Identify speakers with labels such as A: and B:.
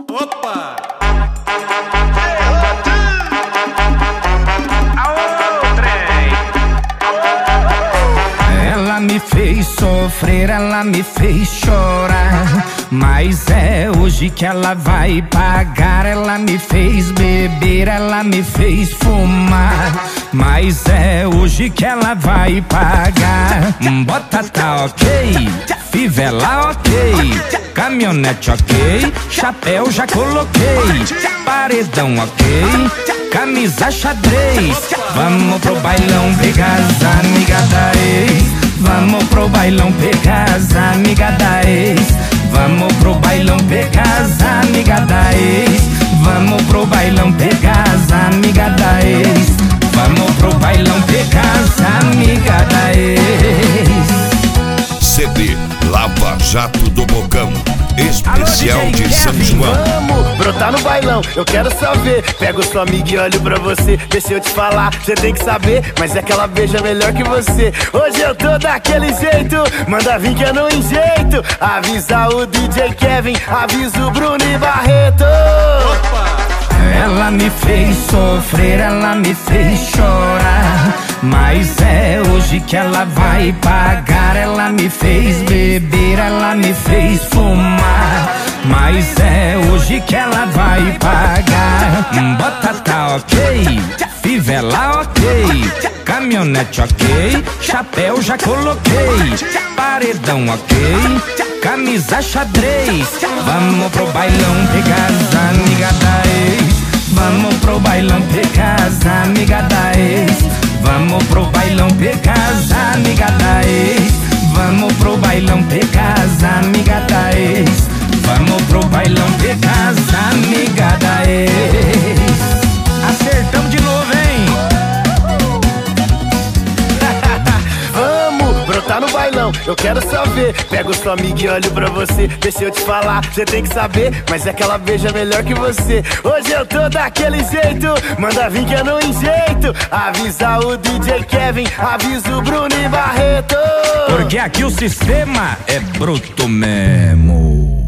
A: Opa!
B: Ela me fez sofrer, ela me fez chorar, mas é hoje que ela vai pagar. Ela me fez beber, ela me fez fumar, mas é hoje que ela vai pagar. Bota tá ok, fivela ok, caminhonete ok, chapéu já coloquei, paredão ok, camisa xadrez. Vamos pro bailão pegar as amigas da ex. Vamos pro bailão pegar as amigas da ex. Vamos pro bailão pegar as amigas da ex. Vamos pro bailão pegar as amigas da ex. Vamos pro bailão pegar as amigas da ex.
C: CD Lava Jato do Bocão, especial
D: Alô,
C: de São João.
D: Vamos brotar no bailão, eu quero saber. Pego sua amiga e olho pra você. Deixa eu te falar, você tem que saber, mas é que ela beija melhor que você. Hoje eu tô daquele jeito, manda vir que eu não enjeito. Avisa o DJ Kevin, avisa o Bruno e Barreto.
B: Ela me fez sofrer, ela me fez chorar, mas é hoje que ela vai pagar. Ela me fez beber, ela me fez fumar, mas é hoje que ela vai pagar. Bota tá ok, fivela ok, caminhonete ok, chapéu já coloquei, paredão ok, camisa xadrez. Vamos pro bailão pegar as amigas da ex. Vamos pro bailão pegar as amigas da ex. Vamos pro bailão pegar as amigas da ex. Vamos pro bailão pegar as amigas da ex. Vamos pro bailão pegar as amigas da ex. Acertamos de novo, hein?
D: Vamos brotar no bailão, eu quero saber. Pego sua amiga e olho pra você. Deixa eu te falar, você tem que saber, mas é que ela beija melhor que você. Hoje eu tô daquele jeito, manda vir que eu não enjeito. Avisa o DJ Kevin, avisa o Bruno e Barreto.
B: Porque aqui o sistema é bruto mesmo.